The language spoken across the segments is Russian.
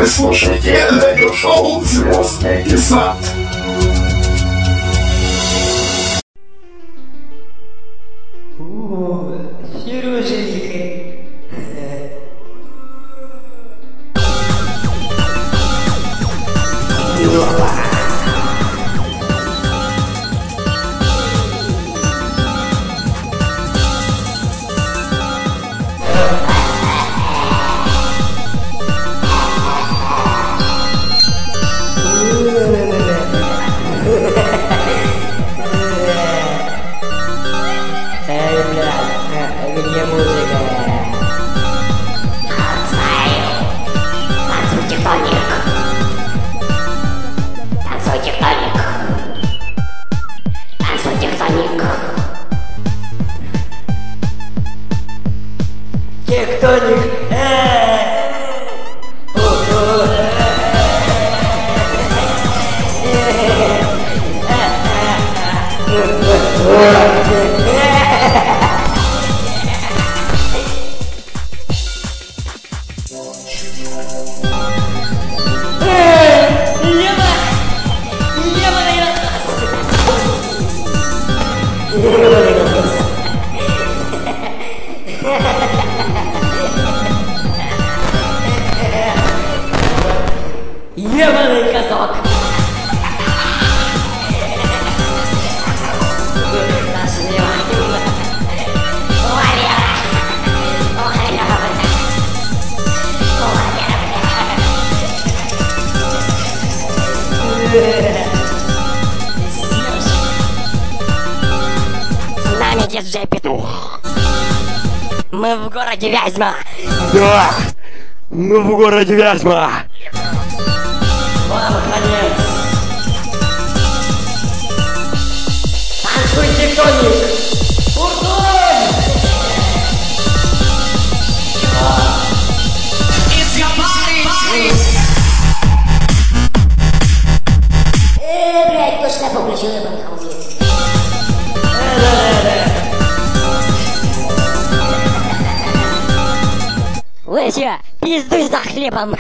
слушаете радиошоу «Звездный десант». Хируржи. Где музыка? Знаю. Танцуй, тектоник. Танцуй, тектоник. Танцуй, тектоник. Тектоник. Ебаный козок. С нами диджей Петух. Мы в городе Вязьма. Да! Мы в городе Вязьма! Вам конец. Танцуй, тектоник. Урдуй! Блядь, кто шляпу включил, ебаный хаузит. Лыся, пиздуй за хлебом.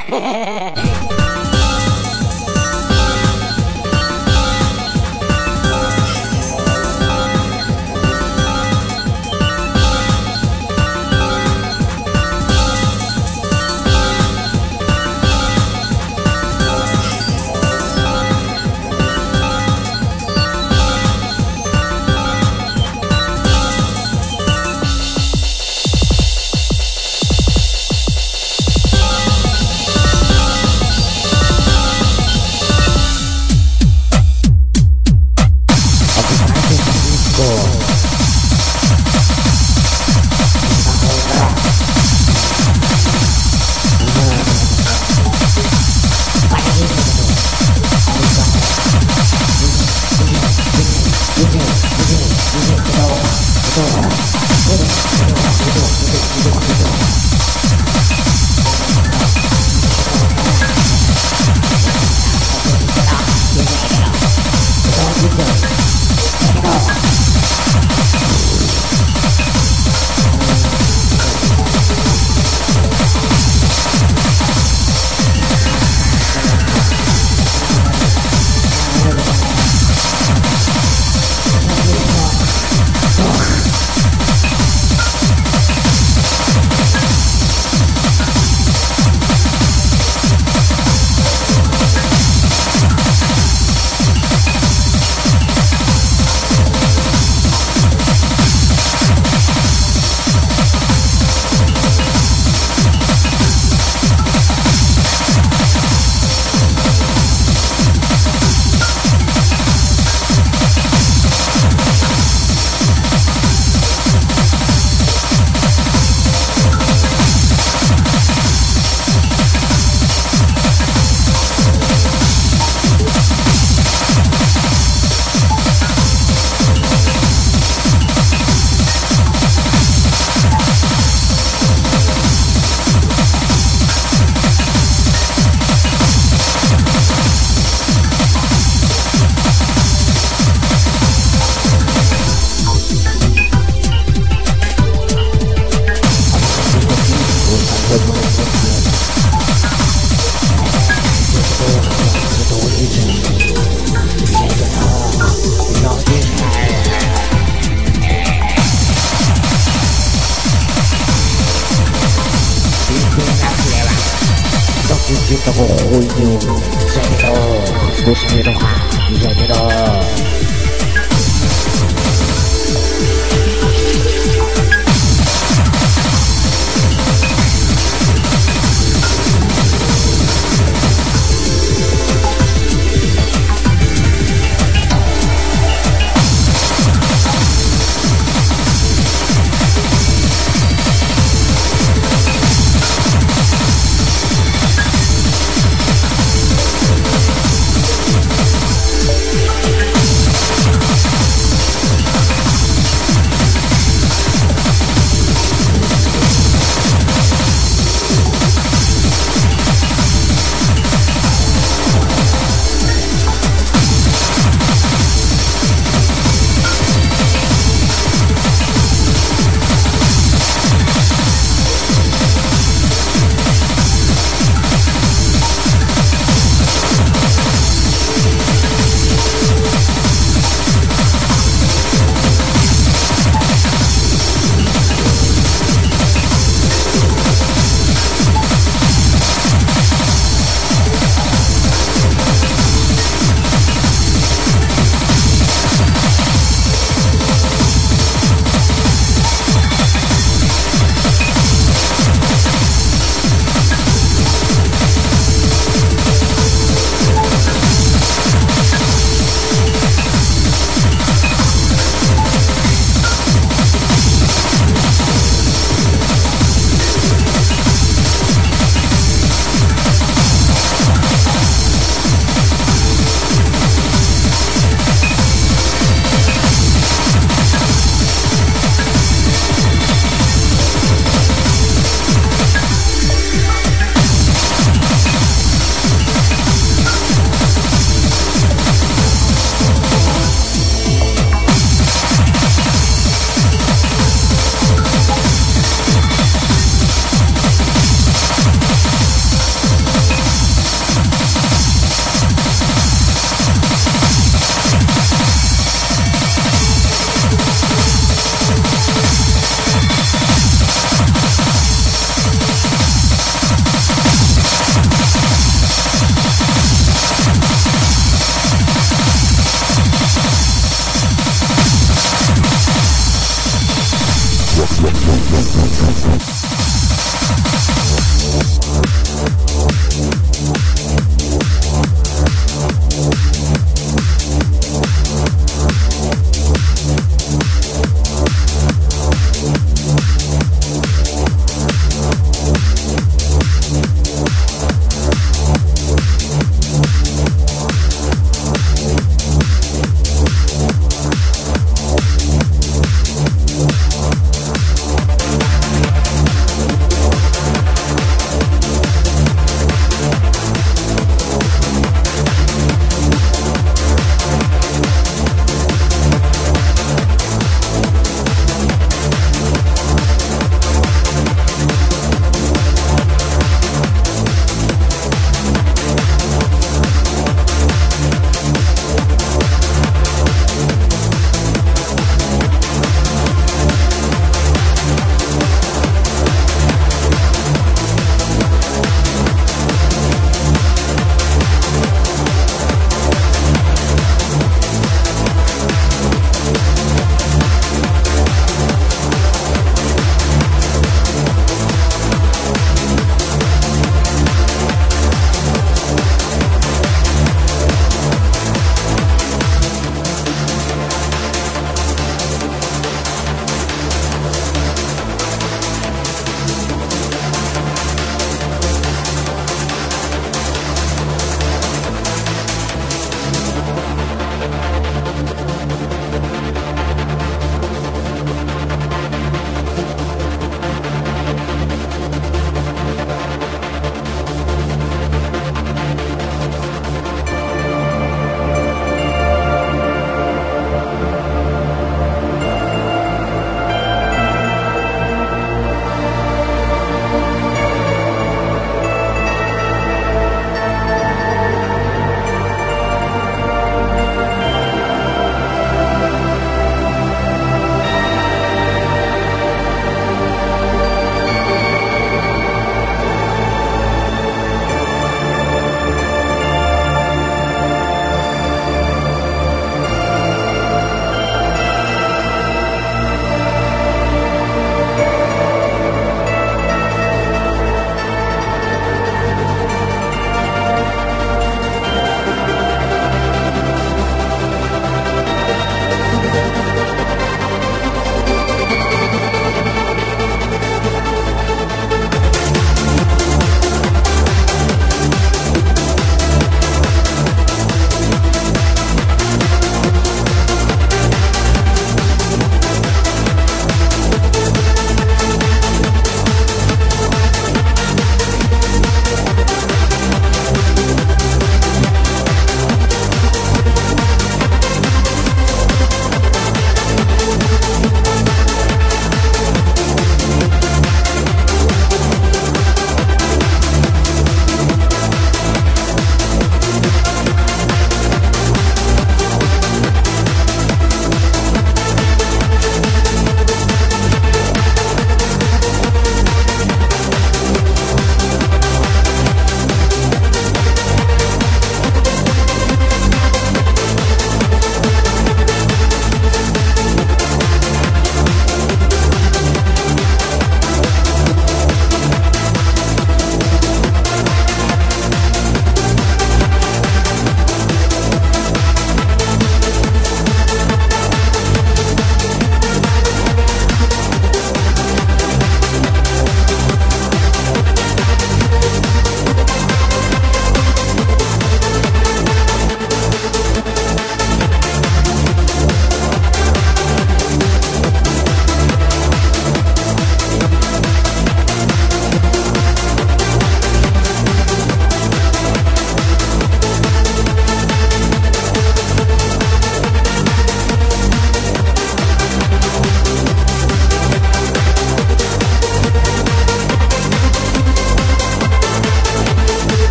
Aku kunyu Zedo Busmido Zedo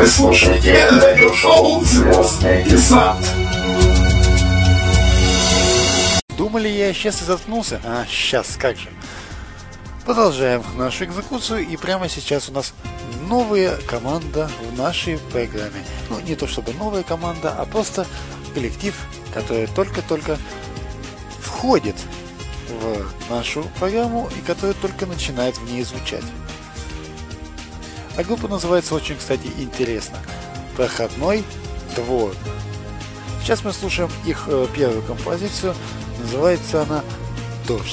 слушаете радиошоу «Звездный десант». Думали, я сейчас и заткнулся? А, сейчас, как же. Продолжаем нашу экзекуцию, и прямо сейчас у нас новая команда в нашей программе. Ну, не то чтобы новая команда, а просто коллектив, который только-только входит в нашу программу и который только начинает в ней звучать. А группа называется очень, кстати, интересно. «Проходной двор». Сейчас мы слушаем их первую композицию. Называется она «Дождь».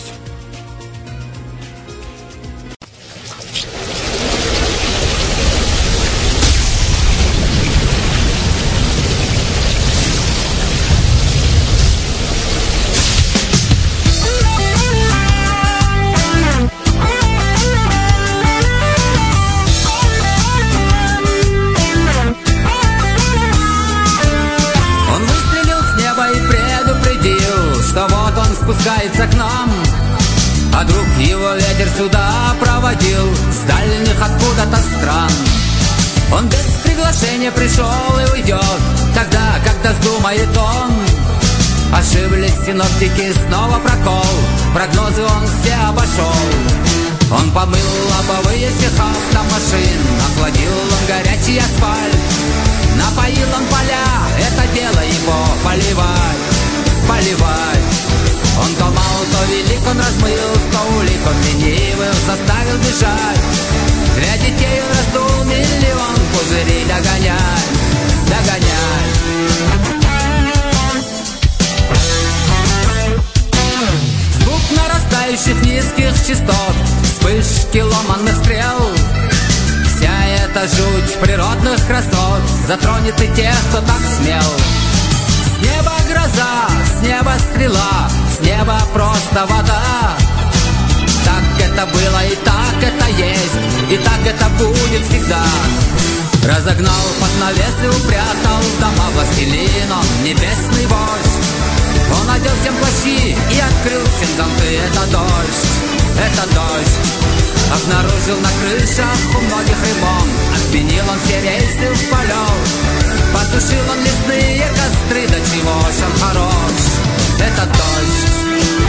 Спускается к нам, а друг его ветер сюда проводил с дальних откуда-то стран. Он без приглашения пришел и уйдет тогда, когда вздумает он. Ошиблись синоптики, снова прокол, прогнозы он все обошел. Он помыл лобовые всех автомашин, охладил он горячий асфальт, напоил он поля, это дело его поливать, поливать. Он то мал, то велик, он размыл 100 улик, он ленивых заставил бежать. Для детей он раздул миллион пузырей, догонять, догонять. Звук нарастающих низких частот, вспышки ломанных стрел. Вся эта жуть природных красот затронет и тех, кто так смел. С неба гроза, с неба стрела, с неба просто вода. Так это было и так это есть, и так это будет всегда. Разогнал под навес и упрятал в дома властелин он, небесный вождь. Он одел всем плащи и открыл всем зонты. Это дождь, это дождь. Обнаружил на крышах у многих ремонт, отменил он все рейсы в полет. Потушил он лесные костры, до чего ж он хорош. Это дождь.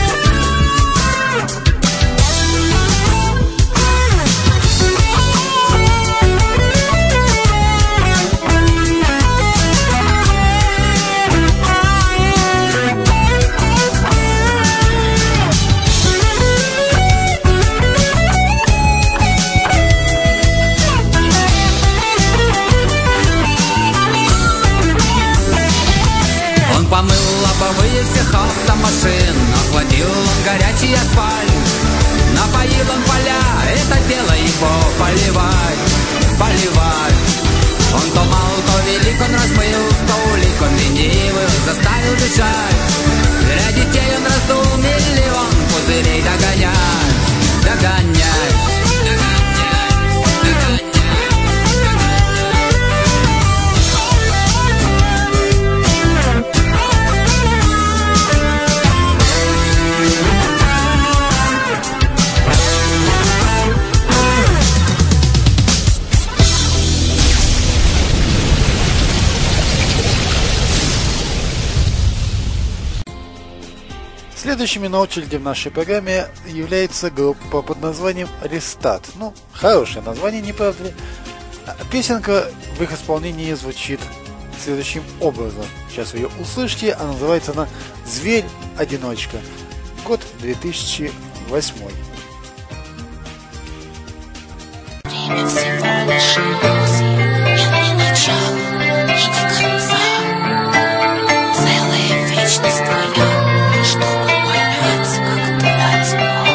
Помыл лобовые всех автомашин, охладил он горячий асфальт, напоил он поля, это дело его поливать, поливать. Он то мал, то велик, он размыл 100 улик, он ленивых заставил бежать. Для детей он раздул миллион пузырей, догонять, догонять, догонять, догонять. Следующими на очереди в нашей программе является группа под названием «Рестат». Ну, хорошее название, не правда ли? Песенка в их исполнении звучит следующим образом. Сейчас вы ее услышите, а называется она «Зверь-одиночка». Год 2008. Время всего лишь иллюзий, это не начало и не конца. Целая вечность твоя, чтобы понять, как ты одинок.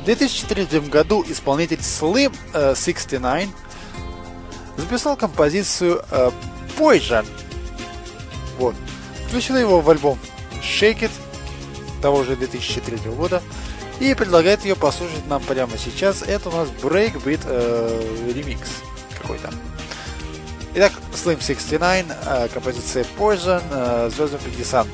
В 2003 году исполнитель Slim 69 записал композицию Poison. Вот. Включил его в альбом Shake It того же 2003 года и предлагает ее послушать нам прямо сейчас. Это у нас Breakbeat ремикс какой-то. Итак, Slim 69, композиция Poison, звездный десант.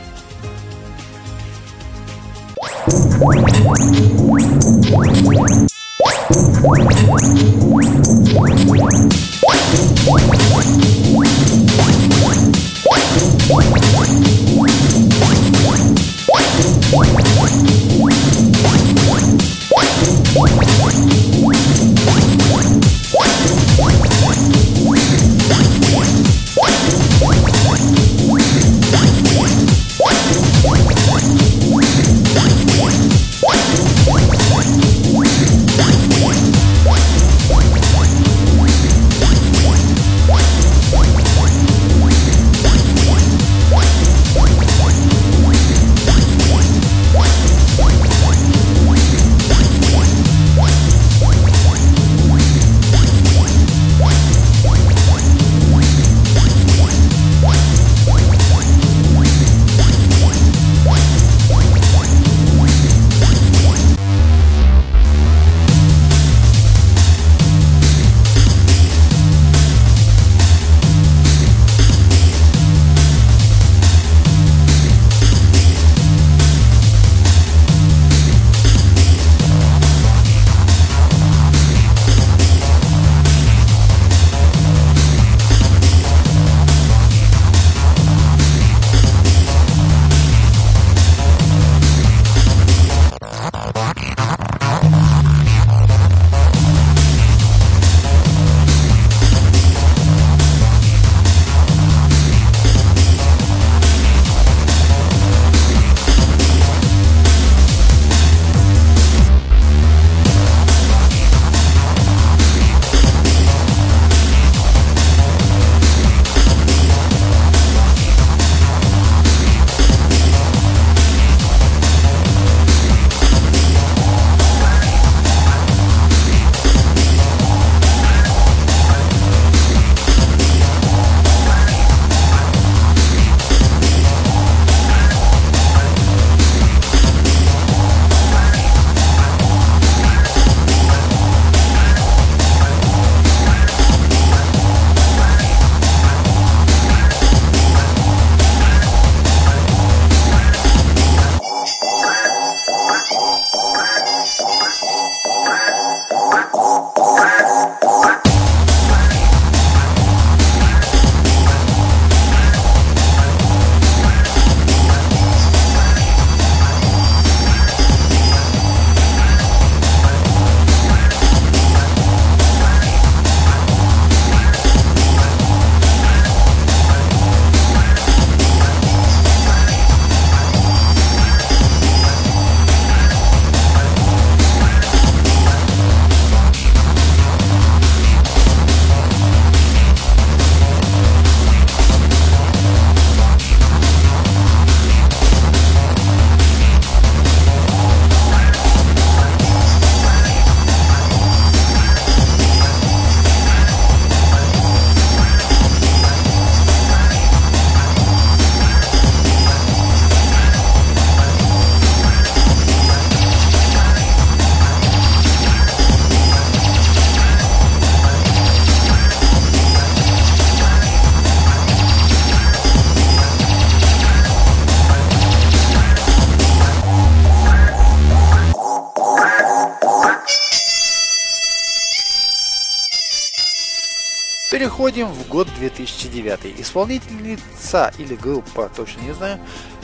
Переходим в год 2009. Исполнительница или группа, точно не знаю,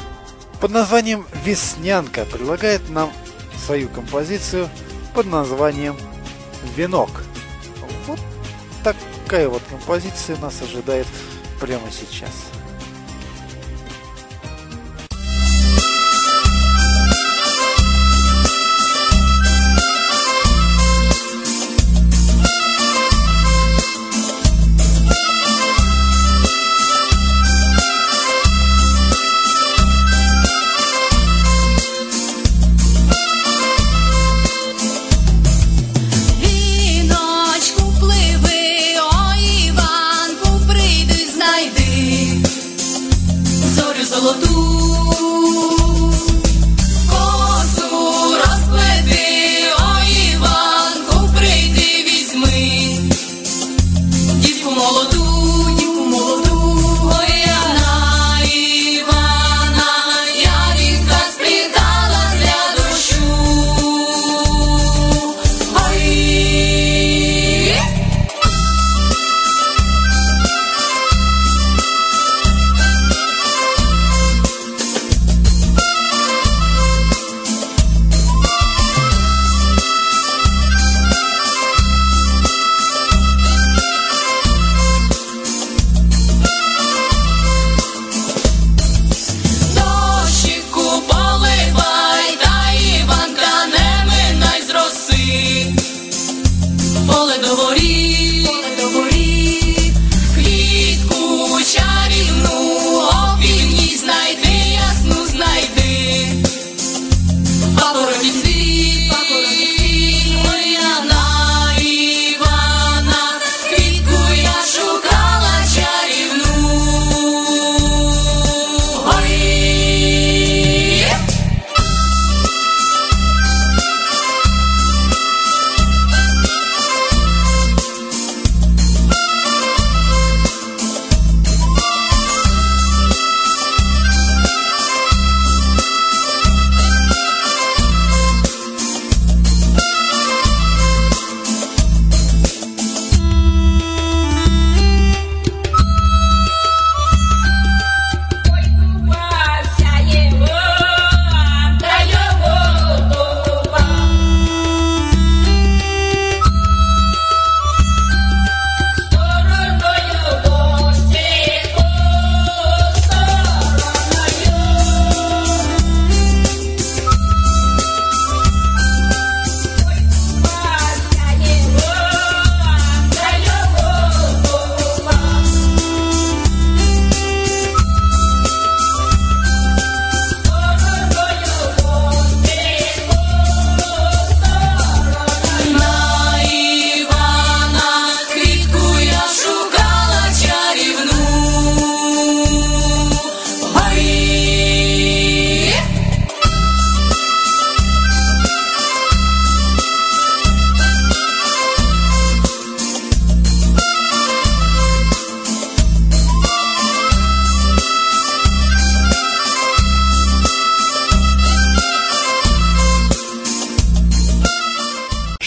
под названием Веснянка предлагает нам свою композицию под названием Венок. Вот такая вот композиция нас ожидает прямо сейчас.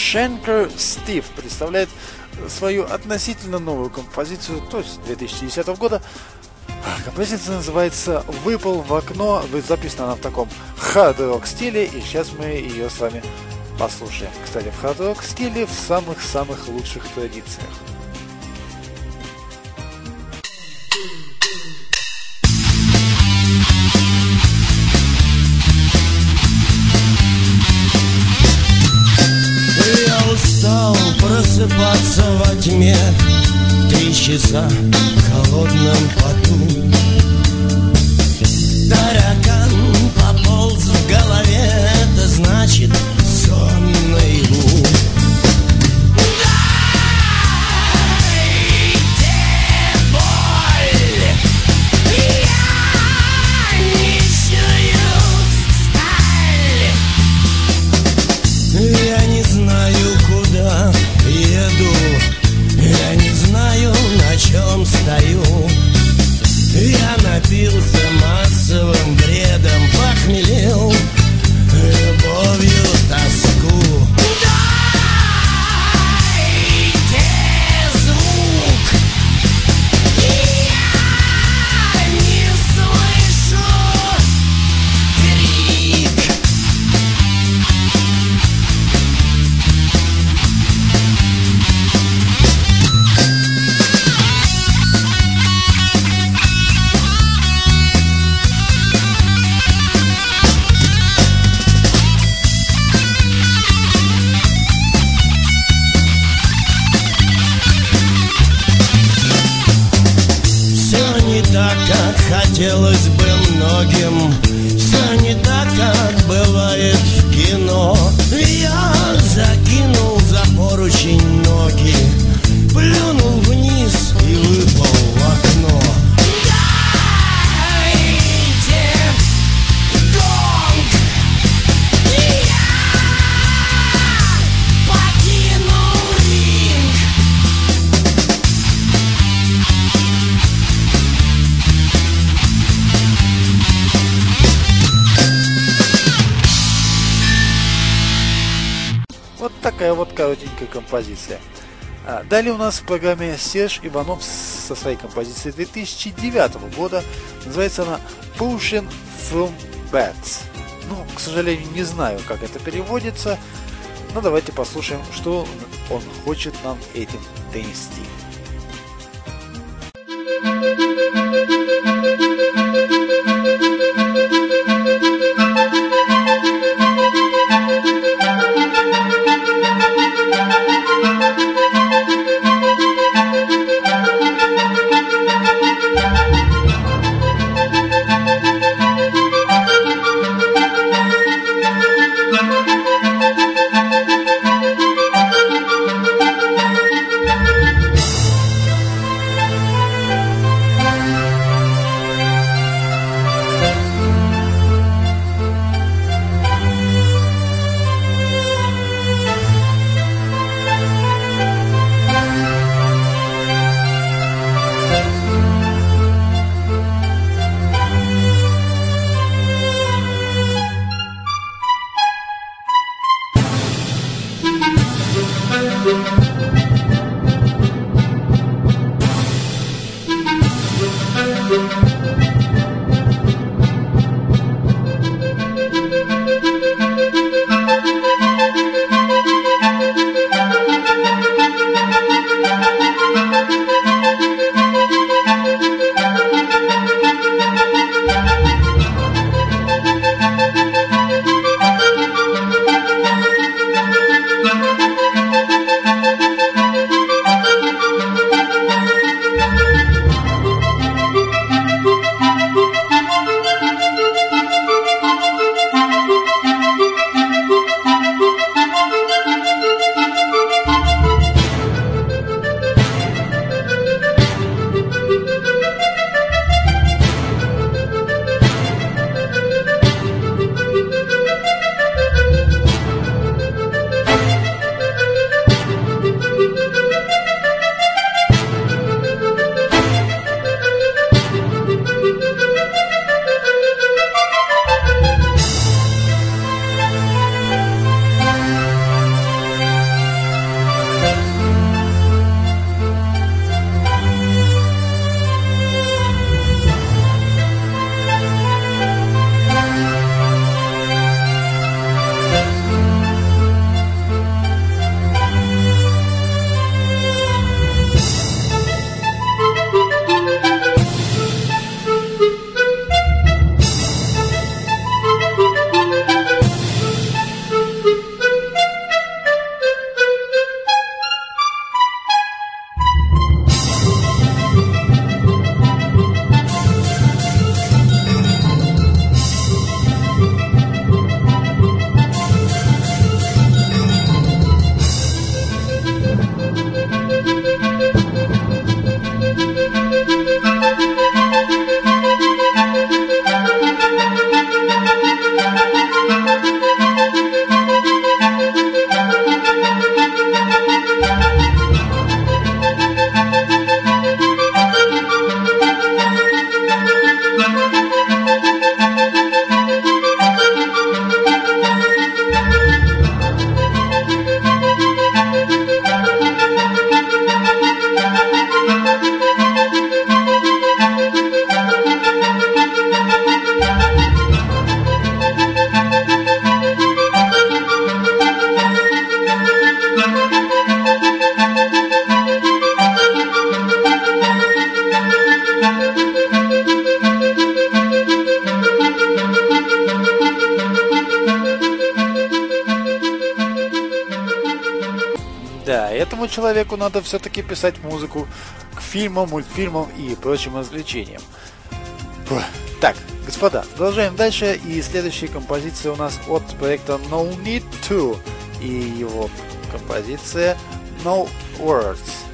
Schenker Steve представляет свою относительно новую композицию, то есть 2010 года. Композиция называется «Выпал в окно». Записана она в таком хард-рок стиле, и сейчас мы ее с вами послушаем. Кстати, в хард-рок стиле в самых-самых лучших традициях. Я устал просыпаться во тьме, 3 часа в холодном поту. Таракан пополз в голове, это значит сон наяву. Я не знаю, куда еду, я не знаю, на чем стою. Я напился массовым бредом, похмелел любовью тоску. Дайте звук, я не слышу крик. Так, как хотелось бы многим, все не так, как бывает в кино. Я закинул за поручень ноги, плюнул вниз и выпал в окно. Дайте гонг, я покинул ринг. Вот такая вот коротенькая композиция. Далее у нас в программе Серж Иванов со своей композицией 2009 года. Называется она Pushing from Bats. Ну, к сожалению, не знаю, как это переводится, но давайте послушаем, что он хочет нам этим донести. нормальному человеку надо все-таки писать музыку к фильмам, мультфильмам и прочим развлечениям. Так, господа, продолжаем дальше. И следующая композиция у нас от проекта No Need To. И его композиция No Words.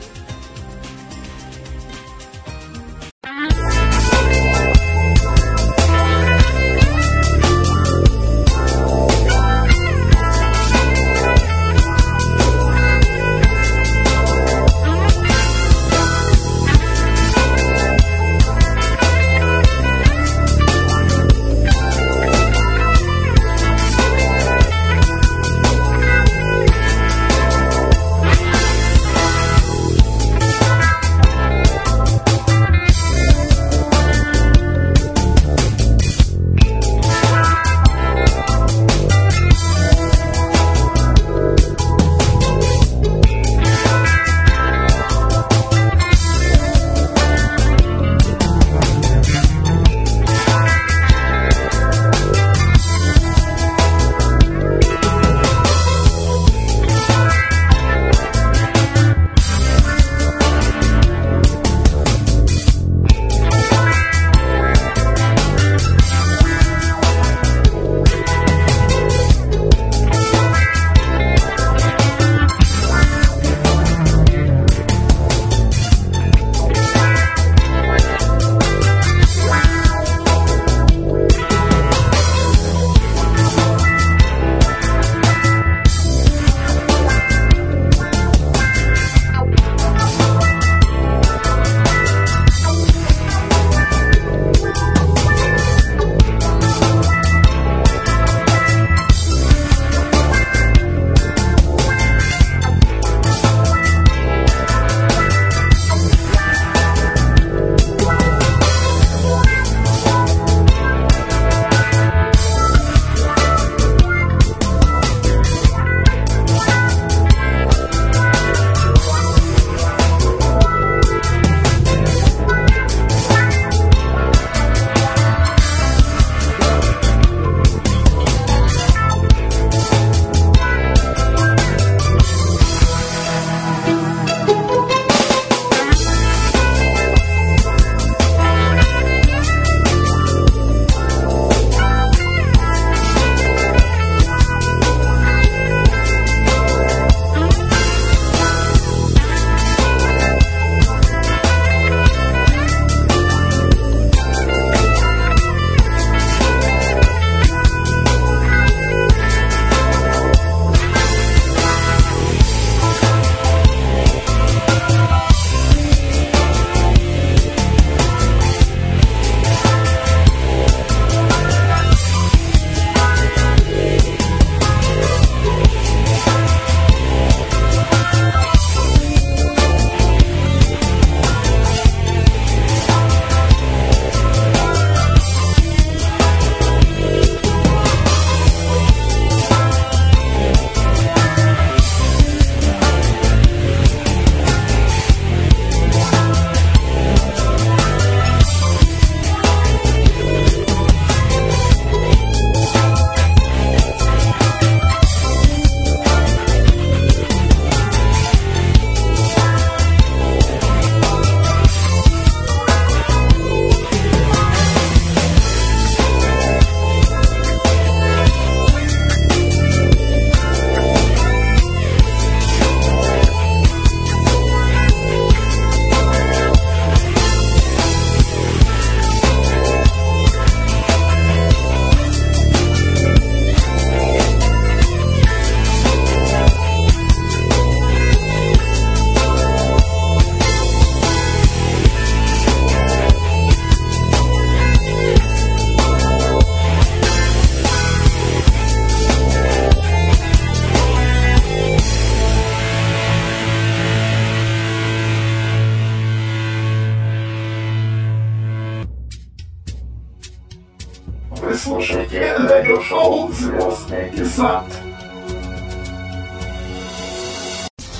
Вы слушаете радиошоу «Звездный десант».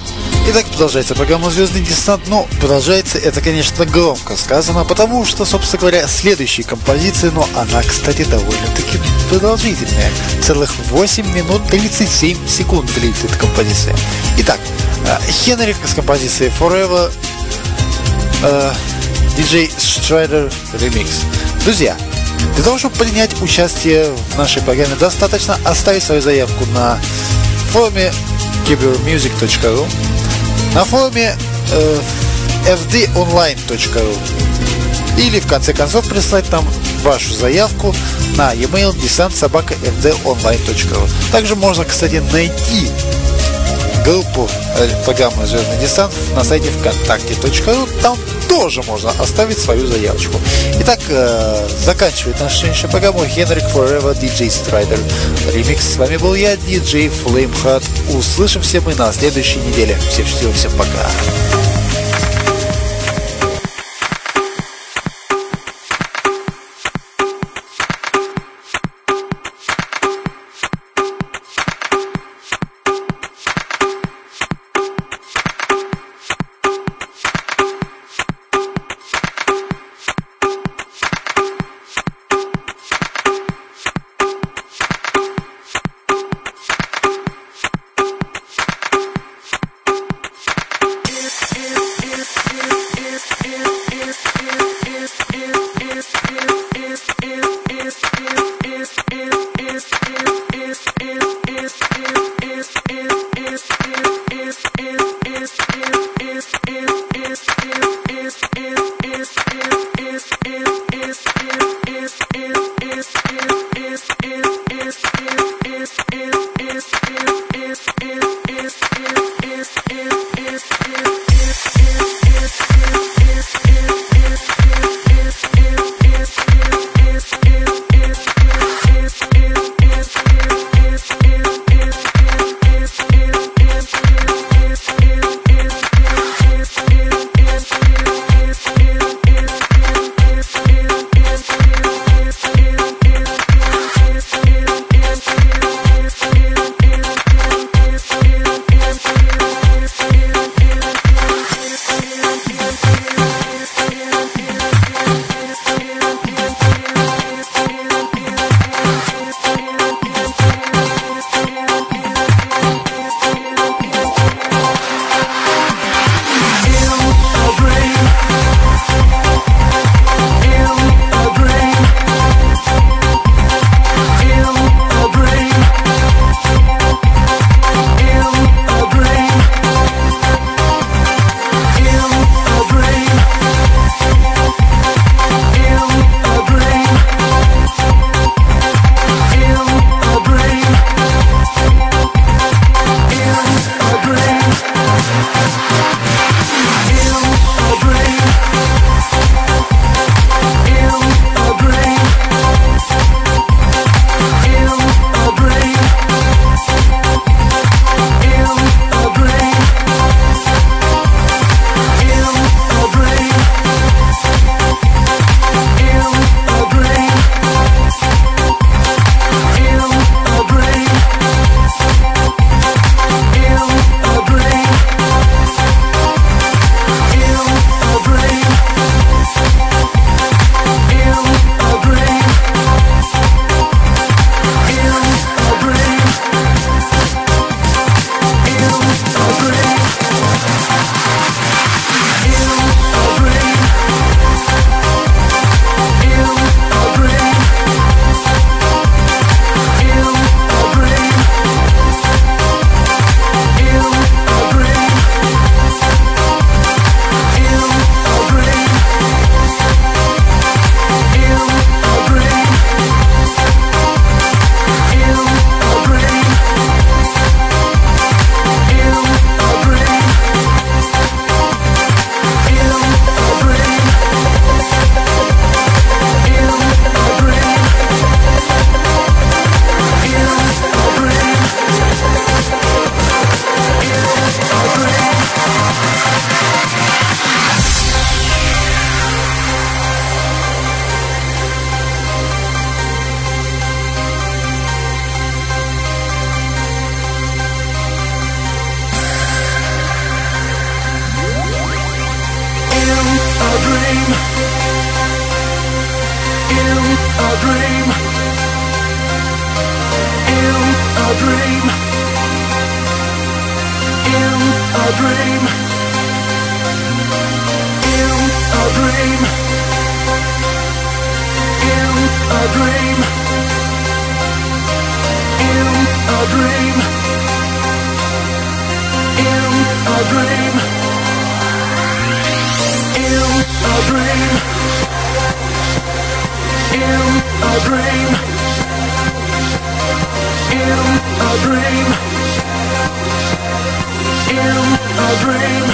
Итак, продолжается программа «Звездный десант», но продолжается это, конечно, громко сказано, потому что, собственно говоря, следующая композиция, но она, кстати, довольно-таки продолжительная. Целых 8 минут 37 секунд длится эта композиция. Итак, Хенрик с композицией Forever, DJ Strider Remix. Друзья, для того, чтобы принять участие в нашей программе, достаточно оставить свою заявку на форуме kubermusic.ru, на форуме fdonline.ru или, в конце концов, прислать нам вашу заявку на e-mail desant@fdonline.ru. Также можно, кстати, найти группу программы «Звездный десант» на сайте вконтакте.ру. Там тоже можно оставить свою заявочку. Итак, заканчивает нашу сегодняшнюю программу Henrik Forever DJ Strider Remix. С вами был я, DJ Flameheart. Услышимся мы на следующей неделе. Всем счастливо, всем пока. dream. In a dream. In a dream. In a dream. In a dream. In a dream. In a dream. In a dream. In a dream. In a dream. In a dream. In a dream.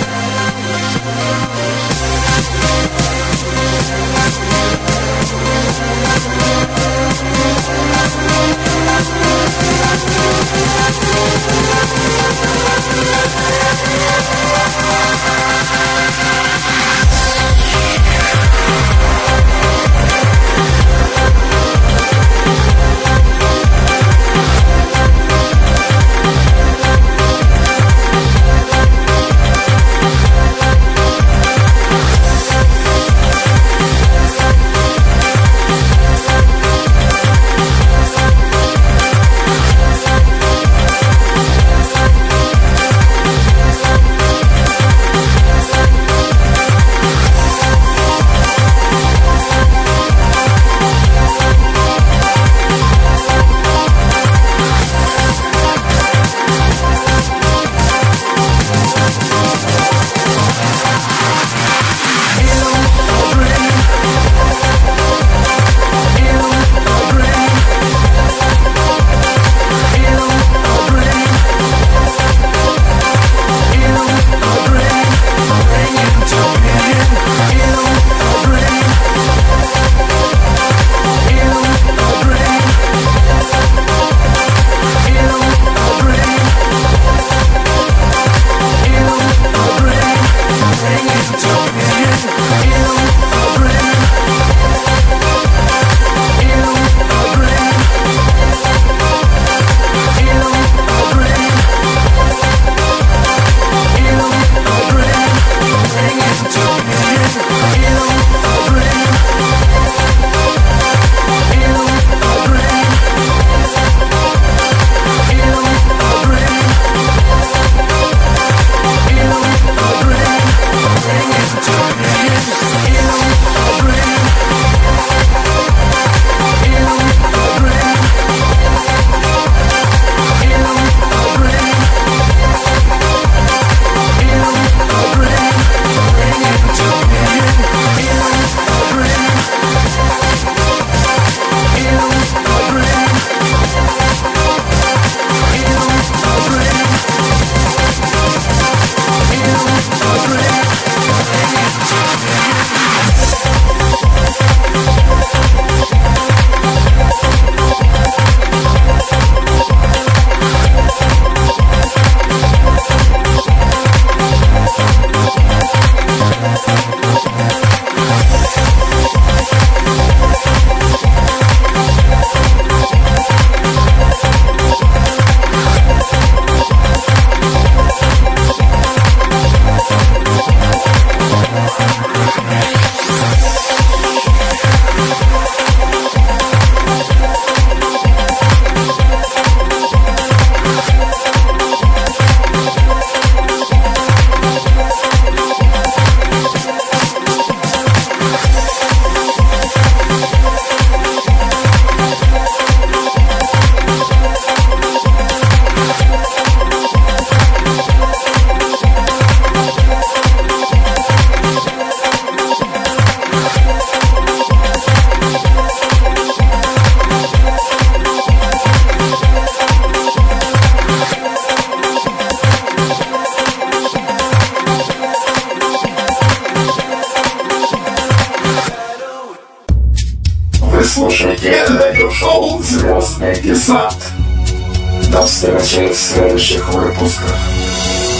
Слушайте радиошоу «Звездный десант». До встречи в следующих выпусках.